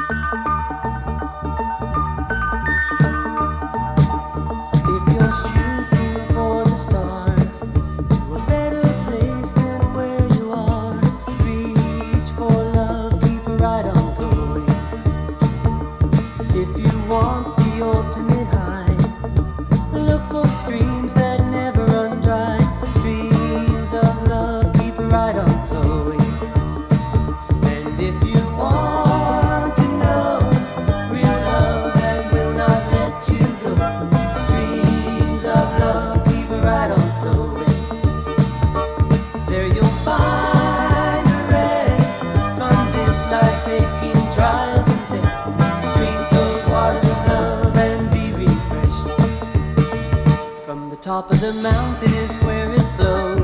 If you're shooting for the stars, to a better place than where you are, reach for love, keep it right on going. If you want the ultimate high, look for streams that never run dry. Streams of love, keep it right on flowing. And if you want to know real love that will not let you go, streams of love, keep it right on flowing. There you'll find a rest from this life's aching trials and tests. Drink those waters of love and be refreshed. From the top of the mountain is where it flows.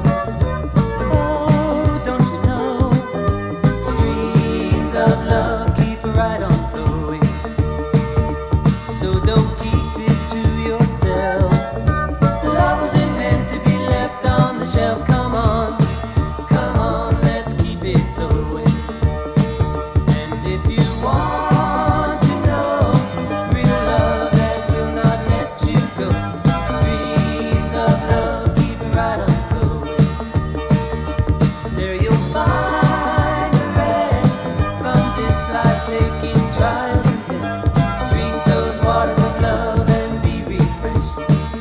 Oh, don't you know? Streams of love keep it right on flowing. So don't keep it to yourself. Love wasn't meant to be left on the shelf. Come on, let's keep it flowing. And if you want to know real love that will not let you go, streams of love keep it right on flowing. There you'll find a rest from this life's aching trials and tests. Drink those waters of love and be refreshed.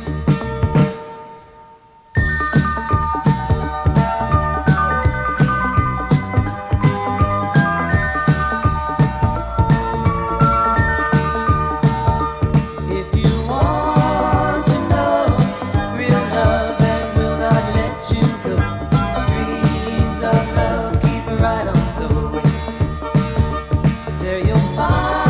If you want to know real love that will not let you go, streams of love keep it right on flowing. There you'll find